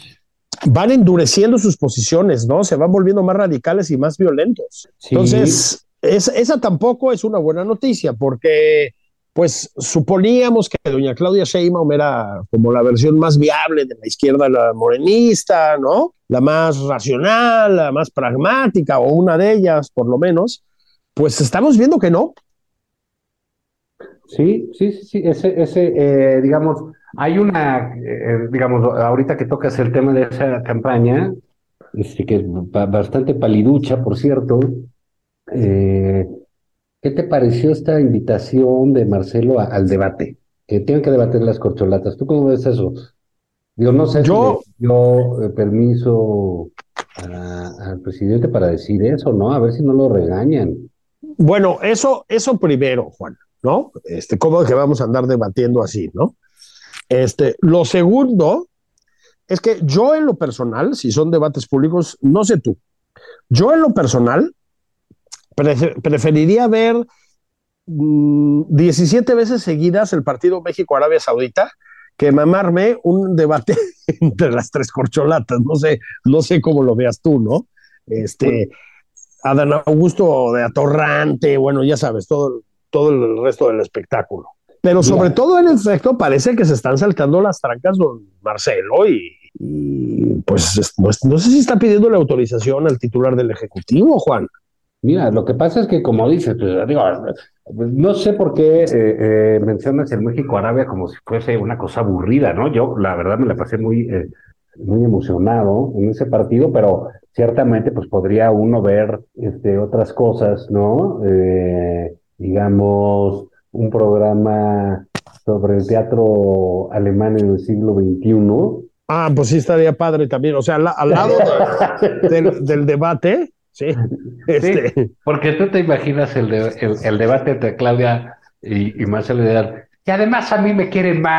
van endureciendo sus posiciones, ¿no? Se van volviendo más radicales y más violentos. Sí. Entonces, es, esa tampoco es una buena noticia, porque pues suponíamos que doña Claudia Sheinbaum era como la versión más viable de la izquierda la morenista, ¿no? La más racional, la más pragmática, o una de ellas, por lo menos. Pues estamos viendo que no. Sí, sí, sí, sí. Ese, ese eh, digamos, hay una, eh, digamos, ahorita que tocas el tema de esa campaña, este, que es bastante paliducha, por cierto, eh, ¿qué te pareció esta invitación de Marcelo a, al debate? Que tienen que debatir las corcholatas. ¿Tú cómo ves eso? Digo, no sé yo, si le dio eh, permiso a, al presidente para decir eso, ¿no? A ver si no lo regañan. Bueno, eso, eso primero, Juan, ¿no? Este, ¿cómo es que vamos a andar debatiendo así, no? Este, lo segundo es que yo en lo personal, si son debates públicos, no sé tú, yo en lo personal Pre- preferiría ver mmm, diecisiete veces seguidas el partido México-Arabia Saudita que mamarme un debate entre las tres corcholatas. No sé, no sé cómo lo veas tú, ¿no? Este, Adán Augusto de Atorrante, bueno, ya sabes, todo, todo el resto del espectáculo. Pero sobre yeah. todo, en efecto, parece que se están saltando las trancas don Marcelo y, y pues, pues no sé si está pidiendo la autorización al titular del Ejecutivo, Juan. Mira, lo que pasa es que, como dices, pues, digo, no sé por qué eh, eh, mencionas el México-Arabia como si fuese una cosa aburrida, ¿no? Yo, la verdad, me la pasé muy, eh, muy emocionado en ese partido, pero ciertamente, pues, podría uno ver este, otras cosas, ¿no? Eh, digamos, un programa sobre el teatro alemán en el siglo veintiuno. Ah, pues sí estaría padre también, o sea, al, al lado de, del, del debate. Sí, este. Sí, porque tú te imaginas el, de, el, el debate entre Claudia y, y Marcelo Ebrard, y además a mí me quieren más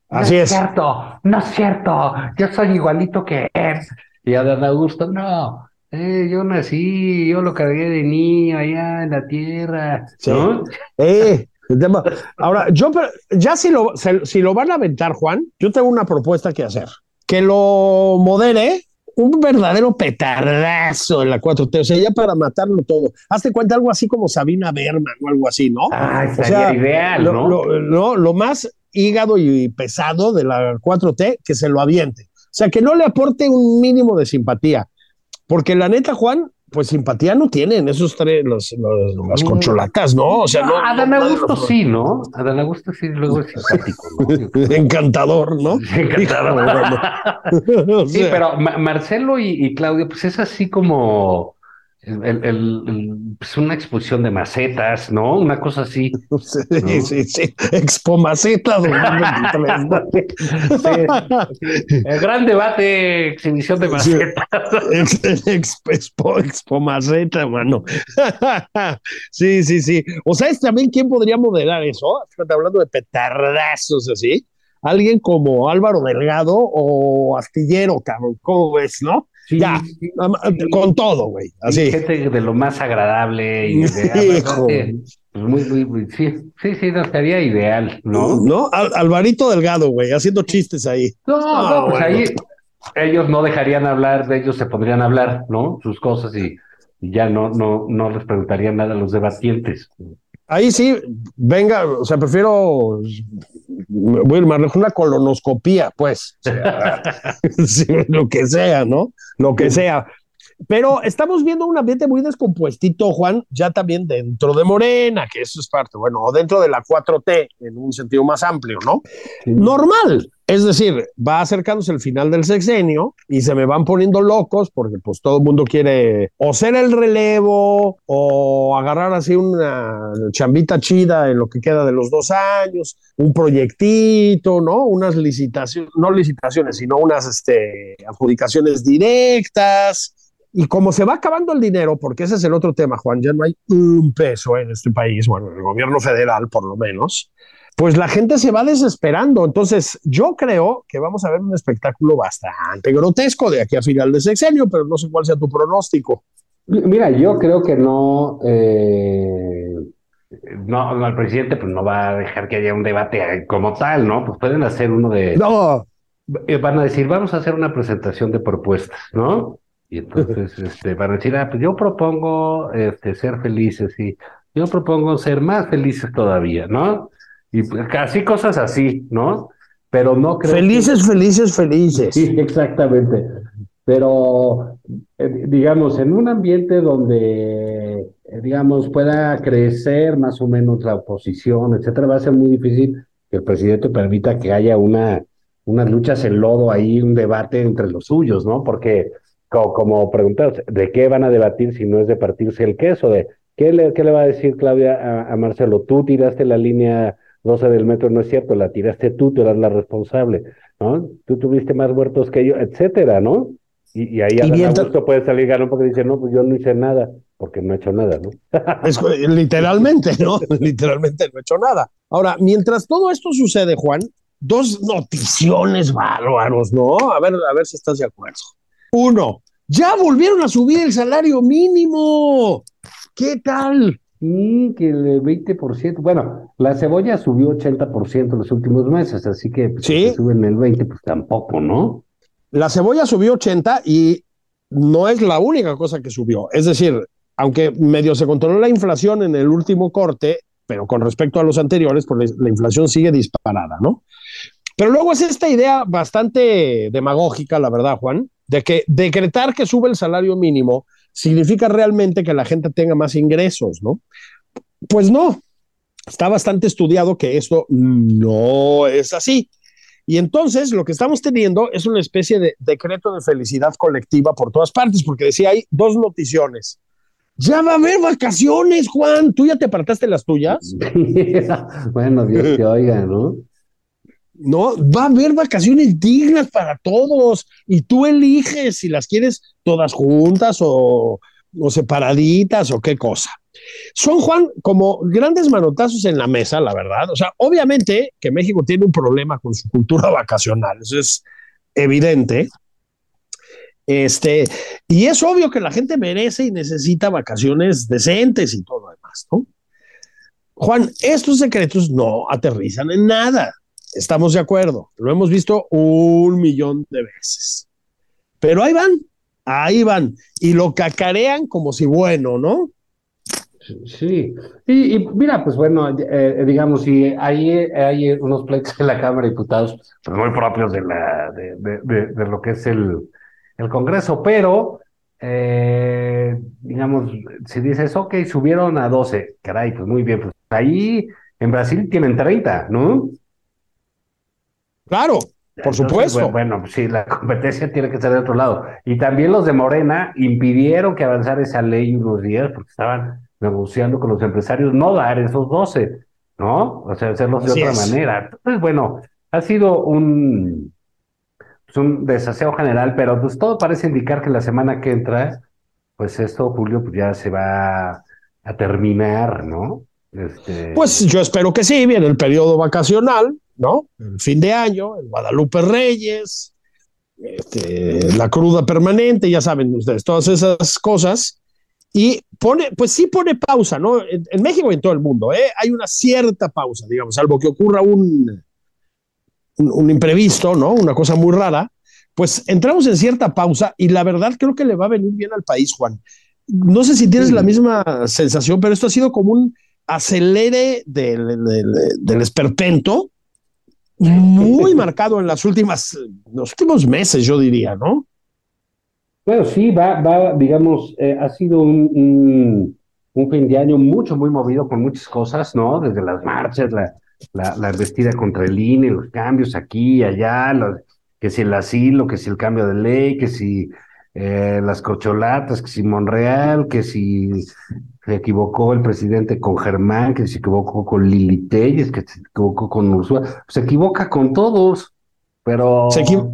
Así no es. es. cierto, no es cierto, yo soy igualito que él. Y Adán Augusto, no, eh, yo nací, yo lo cargué de niño allá en la tierra, Sí. ¿no? Eh, el tema- Ahora, yo, pero, ya si lo, se- si lo van a aventar, Juan, yo tengo una propuesta que hacer. Que lo modere un verdadero petardazo en la cuatro T, o sea, ya para matarlo todo. Hazte cuenta algo así como Sabina Berman o algo así, ¿no? Ah, O estaría sea, ideal, lo, ¿no? lo, lo, lo más hígado y pesado de la cuatro T, que se lo aviente. O sea, que no le aporte un mínimo de simpatía. Porque la neta, Juan, pues simpatía no tienen esos tres, los, los, las corcholatas, ¿no? O sea, No, no. Adán no- Augusto no- sí, ¿no? Adán Augusto sí, luego es simpático, ¿no? Encantador, ¿no? Encantado. O Sí, sea, pero Ma- Marcelo y, y Claudio, pues es así como el, el- el- el- pues una expulsión de macetas, ¿no? Una cosa así, sí, ¿no? sí, sí. Expomaceta dos mil veintitrés, ¿no? Sí, sí. El gran debate, exhibición de Sí, macetas. ex, ex, expo, expomaceta, mano. Sí, sí, sí. O sabes también quién podría moderar eso. Fíjate, hablando de petardazos así. Alguien como Álvaro Delgado o Astillero, cabrón. ¿Cómo ves, no? Sí, Ya, sí, am- con todo, güey. sí, Así. gente de lo más agradable y de, ah, Hijo. bastante, pues muy, muy, muy, sí, sí, sí, no, estaría ideal, ¿no? ¿No? Al- Alvarito Delgado, güey, haciendo chistes ahí. No, Ah, no, pues bueno. ahí ellos no dejarían hablar, de ellos se pondrían a hablar, ¿no? Sus cosas y, y ya no, no, no les preguntarían nada a los debatientes. Ahí sí, venga, o sea, prefiero, voy a ir más lejos, una colonoscopía, pues, o sea, sí, lo que sea, ¿no? Lo que sea. Pero estamos viendo un ambiente muy descompuestito, Juan, ya también dentro de Morena, que eso es parte, bueno, o dentro de la cuatro T, en un sentido más amplio, ¿no? Normal, es decir, va acercándose el final del sexenio y se me van poniendo locos porque pues todo el mundo quiere o ser el relevo o agarrar así una chambita chida en lo que queda de los dos años, un proyectito, ¿no? Unas licitaciones, no licitaciones, sino unas este, adjudicaciones directas. Y como se va acabando el dinero, porque ese es el otro tema, Juan, ya no hay un peso en este país, bueno, en el gobierno federal por lo menos, pues la gente se va desesperando. Entonces, yo creo que vamos a ver un espectáculo bastante grotesco de aquí a final de sexenio, pero no sé cuál sea tu pronóstico. Mira, yo creo que no, eh, no, no, el presidente pues no va a dejar que haya un debate como tal, ¿no? Pues pueden hacer uno de, No, eh, van a decir, vamos a hacer una presentación de propuestas, ¿no? Y entonces este, van a decir, ah, pues yo propongo este, ser felices y yo propongo ser más felices todavía, ¿no? Y pues, casi cosas así, ¿no? Pero no creo que... felices, felices, felices. Sí, exactamente. Pero, eh, digamos, en un ambiente donde, eh, digamos, pueda crecer más o menos la oposición, etcétera, va a ser muy difícil que el presidente permita que haya una, unas luchas en lodo ahí, un debate entre los suyos, ¿no? Porque, co- como preguntas, ¿de qué van a debatir si no es de partirse el queso? ¿De qué le, qué le va a decir Claudia a, a Marcelo? Tú tiraste la línea doce del metro, no es cierto, la tiraste tú, tú eras la responsable, ¿no? Tú tuviste más muertos que yo, etcétera, ¿no? Y, y ahí Y Adán mientras- Augusto puede salir ganón porque dice, no, pues yo no hice nada, porque no he hecho nada, ¿no? Es, literalmente, ¿no? Literalmente no he hecho nada. Ahora, mientras todo esto sucede, Juan, dos noticiones bárbaros, ¿no? A ver, a ver si estás de acuerdo. Uno, ya volvieron a subir el salario mínimo. ¿Qué tal? Y que el veinte por ciento, bueno, la cebolla subió ochenta por ciento en los últimos meses, así que pues, Sí. si suben el veinte, pues tampoco, ¿no? La cebolla subió ochenta y no es la única cosa que subió. Es decir, aunque medio se controló la inflación en el último corte, pero con respecto a los anteriores, pues la inflación sigue disparada, ¿no? Pero luego es esta idea bastante demagógica, la verdad, Juan, de que decretar que sube el salario mínimo significa realmente que la gente tenga más ingresos, ¿no? Pues no, está bastante estudiado que esto no es así. Y entonces lo que estamos teniendo es una especie de decreto de felicidad colectiva por todas partes, porque decía, hay dos noticiones. Ya va a haber vacaciones, Juan. ¿Tú ya te apartaste las tuyas? Bueno, Dios te oiga, ¿no? No, va a haber vacaciones dignas para todos y tú eliges si las quieres todas juntas o o separaditas o qué cosa. Son, Juan, como grandes manotazos en la mesa, la verdad. O sea, obviamente que México tiene un problema con su cultura vacacional, eso es evidente. Este, y es obvio que la gente merece y necesita vacaciones decentes y todo lo demás, ¿no? Juan, estos decretos no aterrizan en nada. Estamos de acuerdo. Lo hemos visto un millón de veces. Pero ahí van, ahí van. Y lo cacarean como si bueno, ¿no? Sí, y, y mira, pues bueno, eh, digamos, si hay, hay unos pleitos en la Cámara de Diputados pues muy propios de, la, de, de, de, de lo que es el, el Congreso, pero, eh, digamos, si dices, ok, subieron a doce, caray, pues muy bien, pues ahí en Brasil tienen treinta, ¿no? Claro, por Entonces, supuesto. Bueno, pues sí, la competencia tiene que estar de otro lado. Y también los de Morena impidieron que avanzara esa ley unos días porque estaban negociando con los empresarios no dar esos doce, ¿no? O sea, hacerlos de Así otra es. manera. Entonces, bueno, ha sido un, pues un desaseo general, pero pues todo parece indicar que la semana que entra, pues esto, Julio, pues ya se va a terminar, ¿no? Este, Pues yo espero que sí, viene el periodo vacacional, ¿no? El fin de año, el Guadalupe Reyes, este, la cruda permanente, ya saben ustedes, todas esas cosas. Y pone, pues sí pone pausa, ¿no? En, en México y en todo el mundo, ¿eh? Hay una cierta pausa, digamos, salvo que ocurra un, un, un imprevisto, ¿no? Una cosa muy rara, pues entramos en cierta pausa y la verdad creo que le va a venir bien al país, Juan. No sé si tienes sí. la misma sensación, pero esto ha sido como un acelere del, del, del esperpento muy marcado en las últimas, los últimos meses, yo diría, ¿no? Bueno, sí, va, va, digamos, eh, ha sido un, un, un fin de año mucho, muy movido por muchas cosas, ¿no? Desde las marchas, la, la, la embestida contra el I N E, los cambios aquí y allá, los, que si el asilo, que si el cambio de ley, que si eh, las corcholatas, que si Monreal, que si se equivocó el presidente con Germán, que se equivocó con Lili Telles, que se equivocó con Ursula, se equivoca con todos, pero... Se equiv-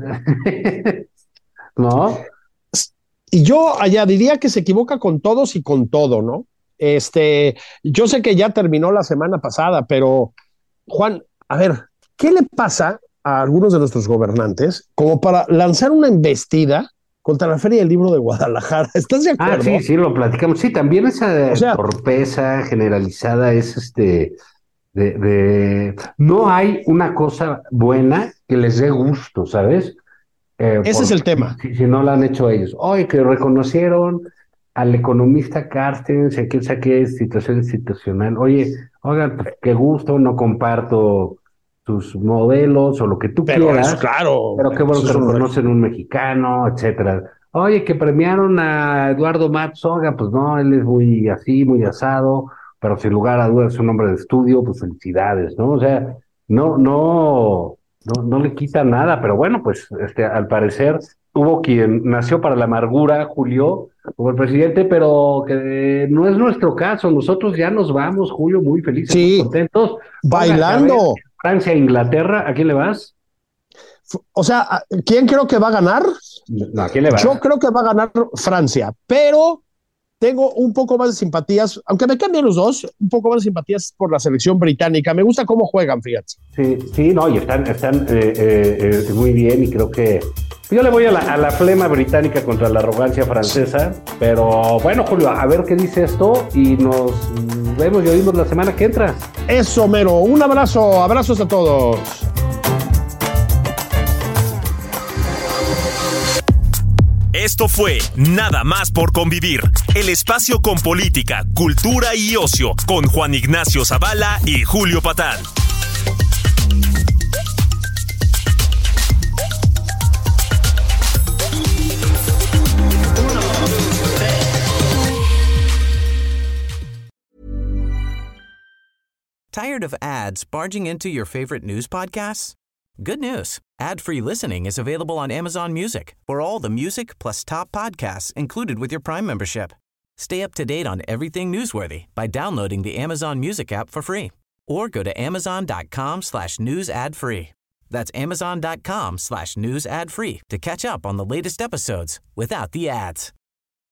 ¿no? Y yo añadiría que se equivoca con todos y con todo, ¿no? Este, yo sé que ya terminó la semana pasada, pero Juan, a ver, ¿qué le pasa a algunos de nuestros gobernantes como para lanzar una embestida contra la Feria del Libro de Guadalajara? ¿Estás de acuerdo? Ah, sí, sí, lo platicamos. Sí, también esa O sea, torpeza generalizada es este de, de no hay una cosa buena que les dé gusto, ¿sabes? Eh, ese es el tema. Si, si no lo han hecho ellos. Oye, que reconocieron al economista Carstens, a quién sabe qué situación institucional. Oye, oigan, pues qué gusto, no comparto tus modelos o lo que tú Pero quieras, es claro. pero qué bueno eso que es un- reconocen un mexicano, etcétera. Oye, que premiaron a Eduardo Matos, oiga, pues no, él es muy así, muy asado, pero sin lugar a dudas es un hombre de estudio, pues felicidades, ¿no? O sea, no, no, no, no le quita nada, pero bueno, pues este, al parecer hubo quien nació para la amargura, Julio, como el presidente, pero que no es nuestro caso. Nosotros ya nos vamos, Julio, muy felices, Sí, muy contentos. bailando. Póngase a ver, Francia, Inglaterra, ¿a quién le vas? O sea, ¿quién creo que va a ganar? No, ¿a quién le vas? Yo creo que va a ganar Francia, pero tengo un poco más de simpatías, aunque me cambien los dos, un poco más de simpatías por la selección británica. Me gusta cómo juegan, fíjate. Sí, sí, no, y están, están eh, eh, eh, muy bien y creo que yo le voy a la, a la flema británica contra la arrogancia francesa, pero bueno, Julio, a ver qué dice esto y nos vemos y oímos la semana que entra. Eso, mero. Un abrazo, abrazos a todos. Esto fue Nada más por convivir, el espacio con política, cultura y ocio, con Juan Ignacio Zavala y Julio Patán. Tired of ads barging into your favorite news podcasts? Good news. Ad-free listening is available on Amazon Music for all the music plus top podcasts included with your Prime membership. Stay up to date on everything newsworthy by downloading the Amazon Music app for free or go to amazon.com slash news ad free. That's amazon.com slash news ad free to catch up on the latest episodes without the ads.